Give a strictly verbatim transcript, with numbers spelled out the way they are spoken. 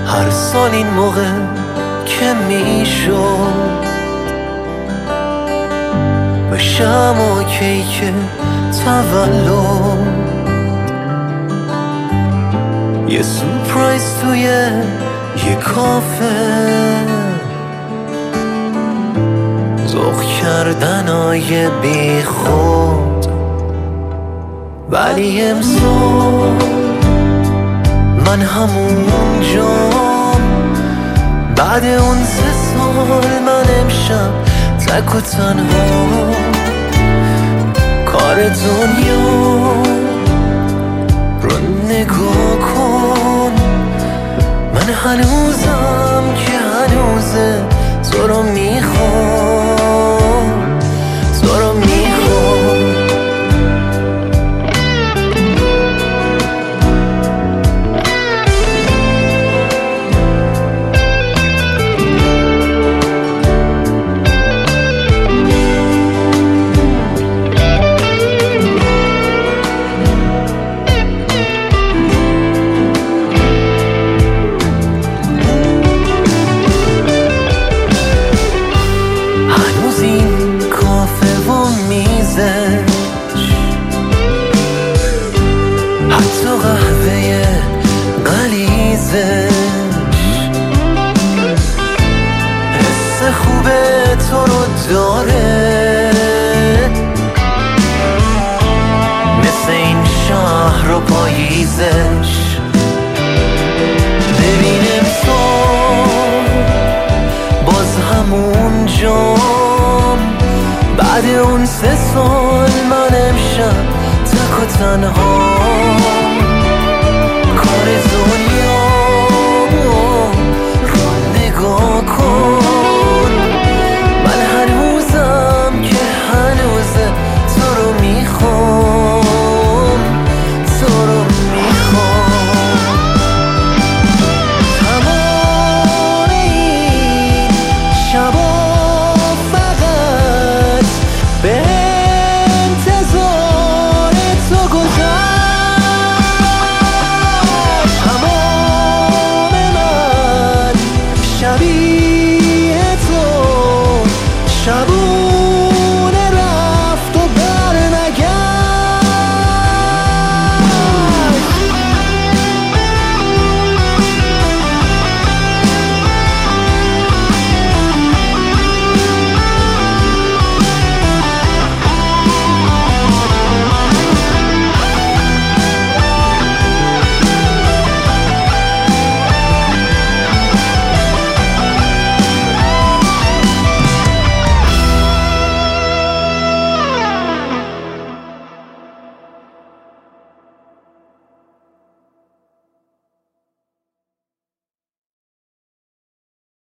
هر سال این موقع که میشد بشم و کیک تولد یه سورپرایز توی یه کافه ذوق کردنای بی خود ولی امسال من همونجام بعد اون سه سال من امشب تک و تنها کار دنیا رو نگاه کن من هنوزم که هنوزه تو رو میخوام تو رو میخوام حتی قهوه غلیزش حس خوبه تو رو داره مثل این شهر و پاییزش ببینم تو باز همون جام بعد اون سه سال من امشب تک و تنها